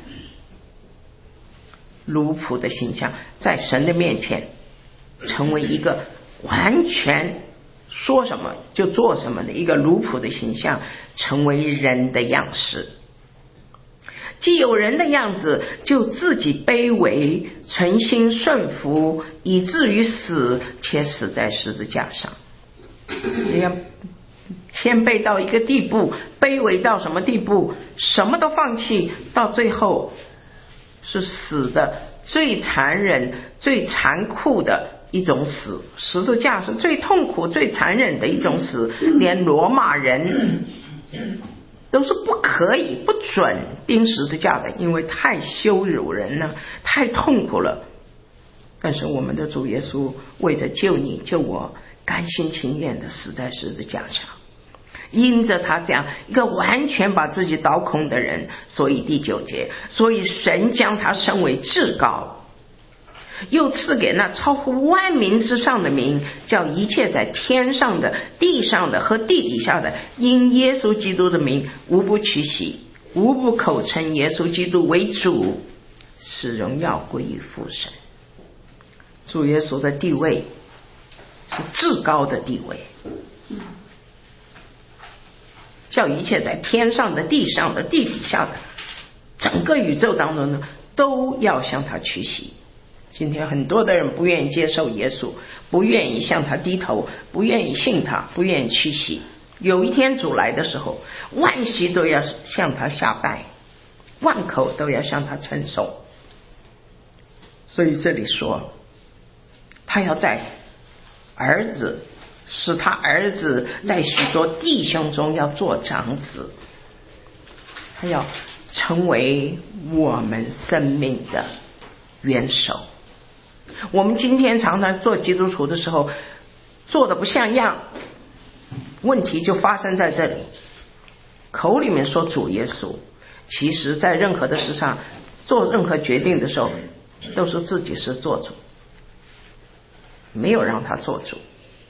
奴仆的形象，在神的面前成为一个完全说什么就做什么的一个奴仆的形象，成为人的样式。既有人的样子，就自己卑微，存心顺服，以至于死，且死在十字架上。你要谦卑到一个地步，卑微到什么地步？什么都放弃，到最后是死的最残忍最残酷的一种死。十字架是最痛苦最残忍的一种死，连罗马人都是不可以不准钉十字架的，因为太羞辱人了，太痛苦了。但是我们的主耶稣为着救你救我，甘心情愿的死在十字架上。因着他这样一个完全把自己倒空的人，所以第九节，所以神将他升为至高，又赐给那超乎万民之上的名，叫一切在天上的地上的和地底下的，因耶稣基督的名无不屈膝，无不口称耶稣基督为主， 使荣耀归于父神。主耶稣的地位是至高的地位，叫一切在天上的、地上的、地底下的整个宇宙当中呢，都要向他屈膝。今天很多的人不愿意接受耶稣，不愿意向他低头，不愿意信他，不愿意屈膝。有一天主来的时候，万膝都要向他下拜，万口都要向他称颂。所以这里说，他要在儿子，使他儿子在许多弟兄中要做长子，他要成为我们生命的元首。我们今天常常做基督徒的时候做的不像样，问题就发生在这里。口里面说主耶稣，其实在任何的事上做任何决定的时候都是自己是做主，没有让他做主。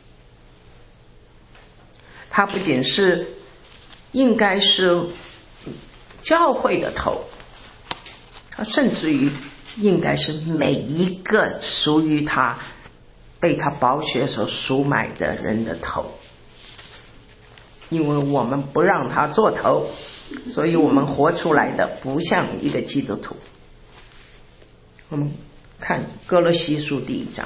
他不仅是应该是教会的头，他甚至于应该是每一个属于他被他宝血所赎买的人的头。因为我们不让他做头，所以我们活出来的不像一个基督徒。我们看哥罗西书第一章，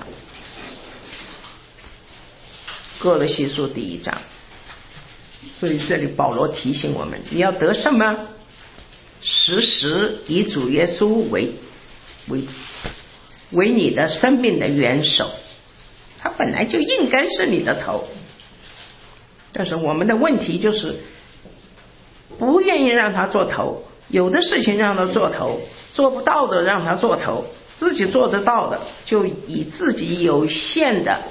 哥罗西书第一章，所以这里保罗提醒我们，你要得什么？时时以主耶稣为为为你的生命的元首，他本来就应该是你的头。但是我们的问题就是不愿意让他做头，有的事情让他做头，做不到的让他做头，自己做得到的就以自己有限的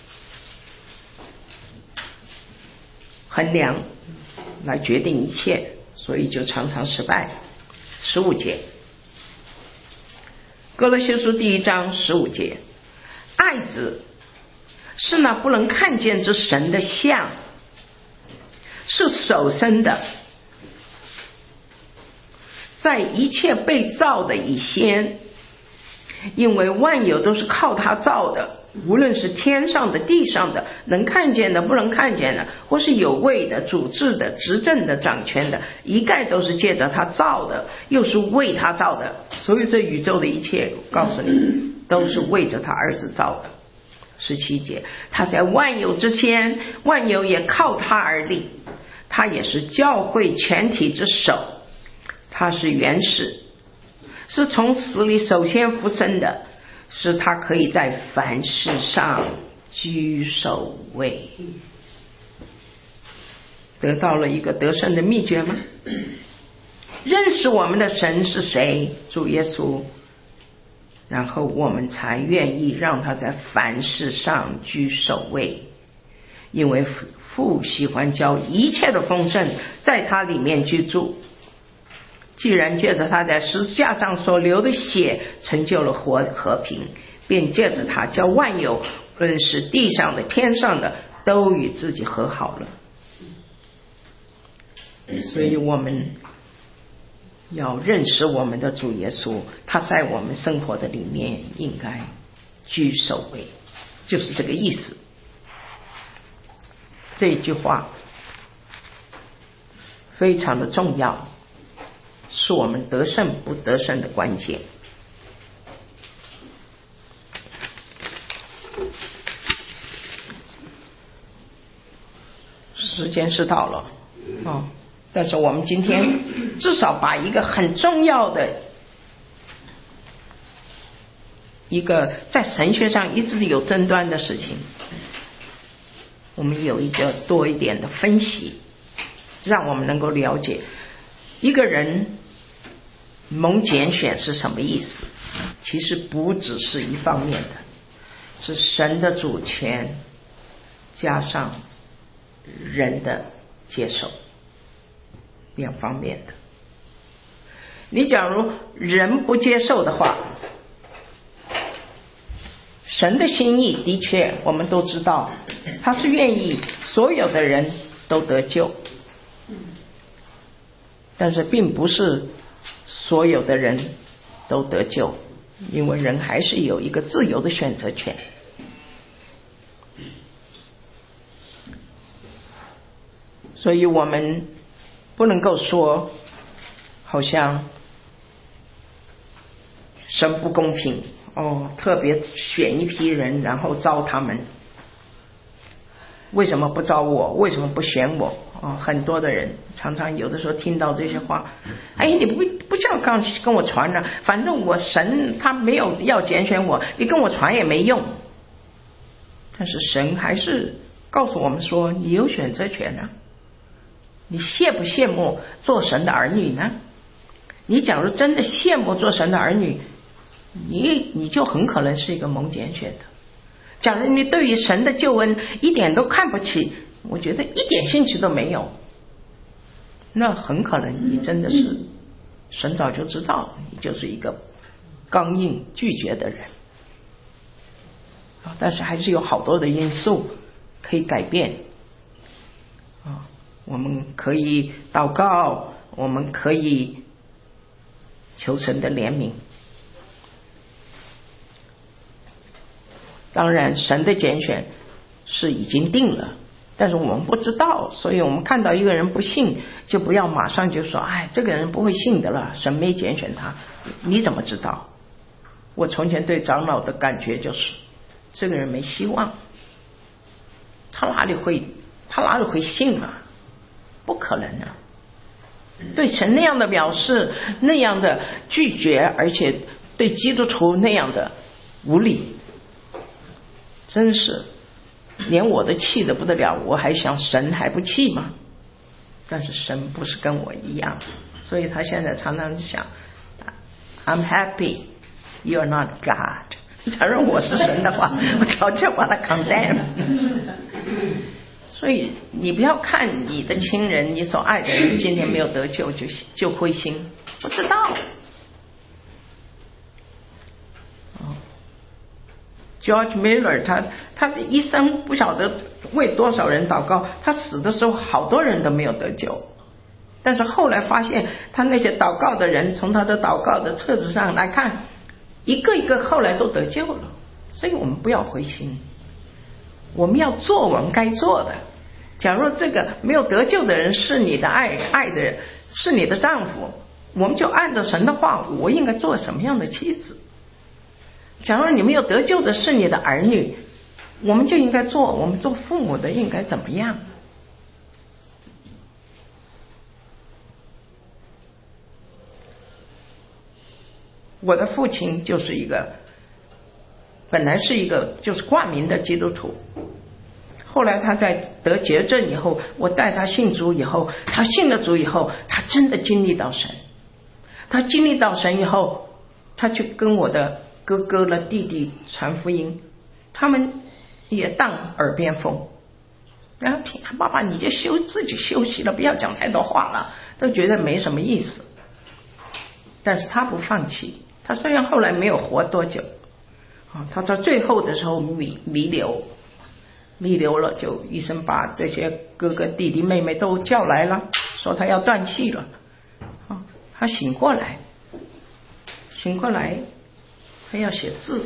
衡量来决定一切，所以就常常失败。十五节，哥罗西书第一章十五节，爱子是那不能看见之神的像，是首生的，在一切被造的以先，因为万有都是靠他造的，无论是天上的、地上的，能看见的、不能看见的，或是有位的、主治的、执政的、掌权的，一概都是借着他造的，又是为他造的。所以这宇宙的一切，告诉你，都是为着他儿子造的。十七节，他在万有之前，万有也靠他而立，他也是教会全体之首，他是元始，是从死里首先复生的，使他可以在凡事上居首位。得到了一个得胜的秘诀吗？认识我们的神是谁，主耶稣，然后我们才愿意让他在凡事上居首位。因为父喜欢叫一切的丰盛在他里面居住，既然借着他在十字架上所流的血成就了和和平，便借着他叫万有，论是地上的天上的，都与自己和好了。所以我们要认识我们的主耶稣，他在我们生活的里面应该居首位，就是这个意思。这一句话非常的重要，是我们得胜不得胜的关键。时间是到了哦，但是我们今天至少把一个很重要的一个在神学上一直有争端的事情，我们有一个多一点的分析，让我们能够了解一个人蒙拣选是什么意思。其实不只是一方面的，是神的主权加上人的接受，两方面的。你假如人不接受的话，神的心意的确我们都知道，他是愿意所有的人都得救，但是并不是所有的人都得救，因为人还是有一个自由的选择权。所以我们不能够说好像神不公平哦，特别选一批人然后招他们，为什么不招我？为什么不选我？哦，很多的人常常有的时候听到这些话，哎，你不不叫刚跟我传了，反正我神他没有要拣选我，你跟我传也没用。但是神还是告诉我们说，你有选择权啊。你羡不羡慕做神的儿女呢？你假如真的羡慕做神的儿女，你你就很可能是一个蒙拣选的。假如你对于神的救恩一点都看不起，我觉得一点兴趣都没有，那很可能你真的是神早就知道你就是一个刚硬拒绝的人。但是还是有好多的因素可以改变啊。我们可以祷告，我们可以求神的怜悯。当然神的拣选是已经定了，但是我们不知道，所以我们看到一个人不信，就不要马上就说，哎，这个人不会信的了，神没拣选他。你怎么知道？我从前对长老的感觉就是，这个人没希望，他哪里会他哪里会信啊？不可能啊！对神那样的藐视，那样的拒绝，而且对基督徒那样的无理，真是连我都气得不得了，我还想神还不气吗？但是神不是跟我一样，所以他现在常常想 I'm happy you're not God。 假如我是神的话，我早就把他 condemn。 所以你不要看你的亲人，你所爱的人今天没有得救就就灰心，不知道。George Miller 他他的一生不晓得为多少人祷告，他死的时候好多人都没有得救，但是后来发现他那些祷告的人，从他的祷告的册子上来看，一个一个后来都得救了。所以我们不要灰心，我们要做我们该做的。假如这个没有得救的人是你的爱爱的人，是你的丈夫，我们就按照神的话，我应该做什么样的妻子。假如你没有得救的是你的儿女，我们就应该做我们做父母的应该怎么样。我的父亲就是一个本来是一个就是冠名的基督徒，后来他在得绝症以后，我带他信主以后，他信了主以后，他真的经历到神。他经历到神以后，他去跟我的哥哥了弟弟传福音，他们也当耳边风，然后听爸爸你就休自己休息了，不要讲太多话了，都觉得没什么意思。但是他不放弃，他虽然后来没有活多久，他到最后的时候弥弥留弥留了，就医生把这些哥哥弟弟妹妹都叫来了，说他要断气了。他醒过来醒过来他要写字，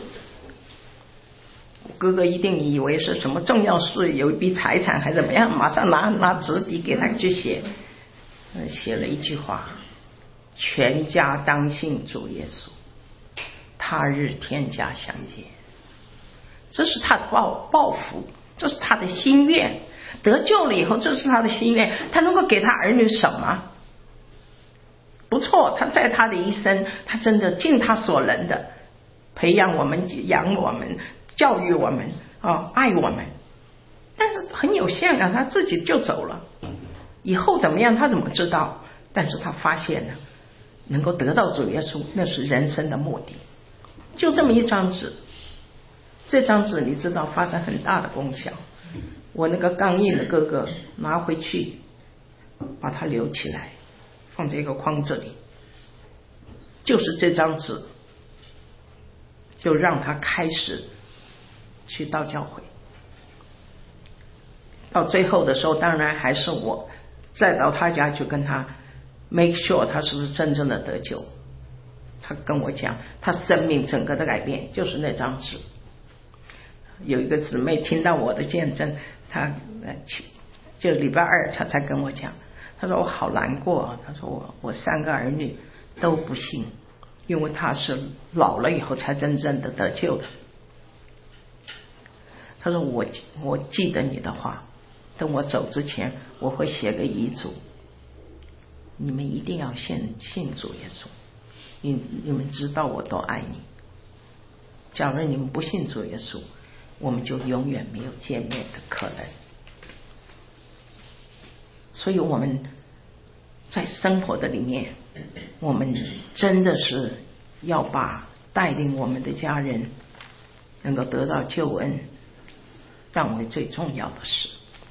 哥哥一定以为是什么重要事，有一笔财产还怎么样，马上拿拿纸笔给他去写，写了一句话，全家当信主耶稣，他日天家相见。这是他的抱抱负，这是他的心愿，得救了以后这是他的心愿，他能够给他儿女什么？不错，他在他的一生他真的尽他所能的培养我们，养我们，教育我们，哦，爱我们，但是很有限啊，他自己就走了，以后怎么样他怎么知道？但是他发现了能够得到主耶稣，那是人生的目的。就这么一张纸，这张纸你知道发生很大的功效。我那个刚硬的哥哥拿回去把它留起来，放在一个筐子里，就是这张纸就让他开始去到教会。到最后的时候当然还是我再到他家去跟他 make sure 他是不是真正的得救。 他跟我讲，他生命整个的改变就是那张纸。有一个姊妹听到我的见证，她就礼拜二她才跟我讲，她说我好难过，她说我我三个儿女都不信，因为他是老了以后才真正的得救的。她说我我记得你的话，等我走之前我会写个遗嘱，你们一定要信信主耶稣，你你们知道我多爱你，假如你们不信主耶稣，我们就永远没有见面的可能。所以我们在生活的里面，我们真的是要把带领我们的家人能够得到救恩当为最重要的事。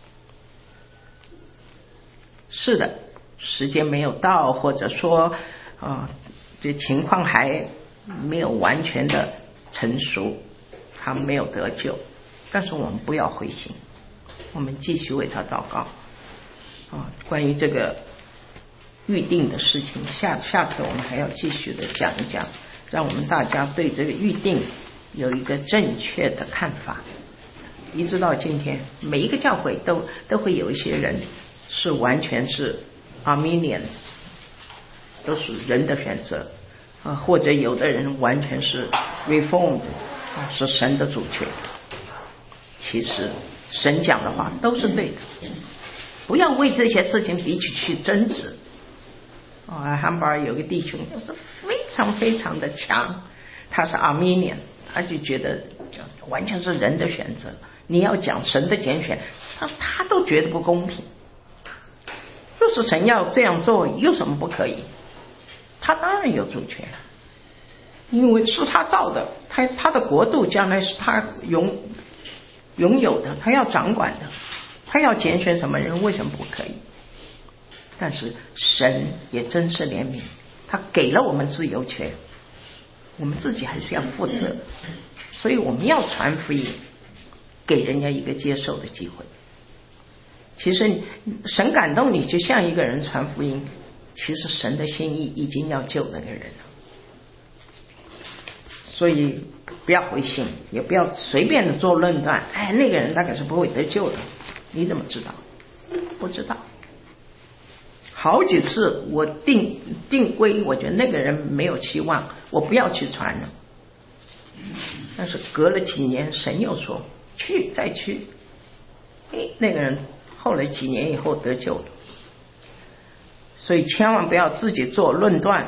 是的，时间没有到，或者说啊，这情况还没有完全的成熟，他没有得救，但是我们不要灰心，我们继续为他祷告啊。关于这个预定的事情，下下次我们还要继续的讲一讲，让我们大家对这个预定有一个正确的看法。一直到今天，每一个教会都都会有一些人是完全是 Arminians， 都是人的选择啊，或者有的人完全是 Reformed， 是神的主权。其实神讲的话都是对的，不要为这些事情彼此去争执。啊，汉堡有个弟兄就是非常非常的强，他是 Arminian， 他就觉得完全是人的选择，你要讲神的拣选，他他都觉得不公平。就是神要这样做，有什么不可以？他当然有主权，因为是他造的，他他的国度将来是他拥拥有的，他要掌管的，他要拣选什么人，为什么不可以？但是神也真是怜悯，他给了我们自由权，我们自己还是要负责，所以我们要传福音，给人家一个接受的机会。其实神感动你，就像一个人传福音，其实神的心意已经要救那个人了。所以不要灰心，也不要随便的做论断，哎，那个人大概是不会得救的，你怎么知道？不知道。好几次我定定规，我觉得那个人没有希望，我不要去传了。但是隔了几年，神又说去，再去，哎，那个人后来几年以后得救了。所以千万不要自己做论断，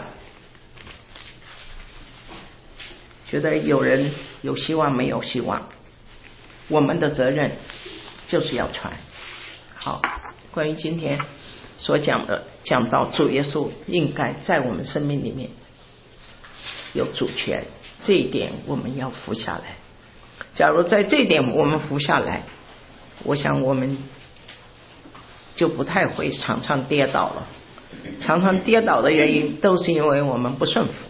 觉得有人有希望没有希望，我们的责任就是要传。好，关于今天所讲的，讲到主耶稣应该在我们生命里面有主权，这一点我们要服下来。假如在这一点我们服下来，我想我们就不太会常常跌倒了。常常跌倒的原因都是因为我们不顺服。